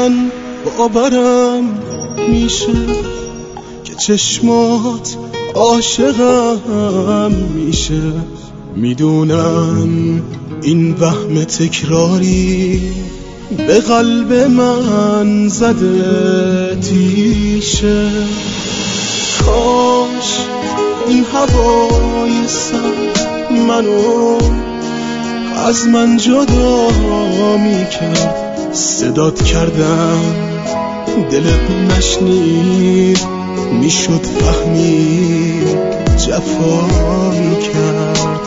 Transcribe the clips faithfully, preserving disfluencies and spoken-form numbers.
من باورم میشه که چشمات عاشقم میشه. میدونم این وهم تکراری به قلب من زده تیشه. کاش این هوای سرد منو از من جدا میکرد. صدات کردم دلت نشنید، میشد فهمید جفا میکرد.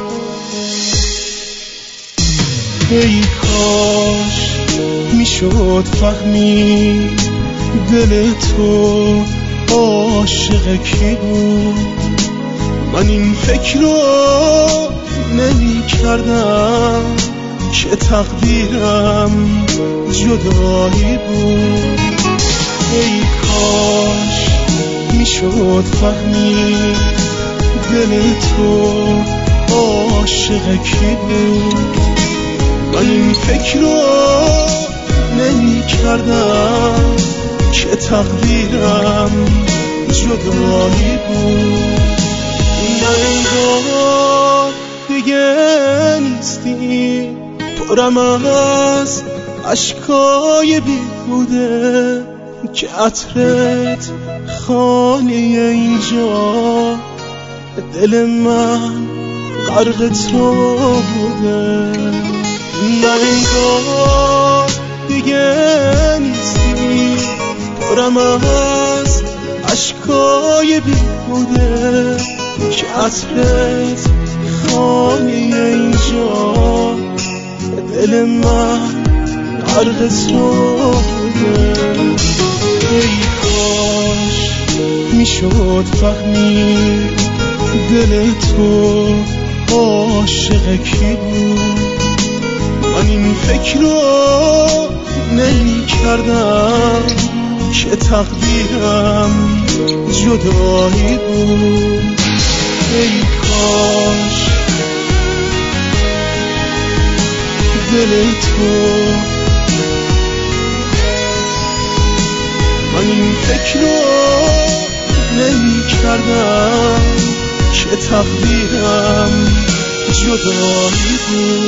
ای کاش میشد فهمید دل تو عاشق کی بود. من این فکر رو نمی کردم که تقدیرم جدایی بود. ای کاش میشد فهمید دل تو عاشق کی بود. من این فکر رو نمی کردم که تقدیرم جدایی بود. نه انگار دیگه نیستی، پرم از عشقای بیهوده که عطرت خالی اینجا. دل من غرق تو بوده. نه انگار دیگه نیستی، پرم از عشقای بیهوده که عطرت خالی اینجا. دل من غرق تو بوده. ای کاش میشد فهمید دل تو عاشق کی بود. من این فکر رو نمی کردم که تقدیرم جدایی بود. ای کاش دل تو، من این فکر رو نمی کردم که تقدیرم جدایی بود.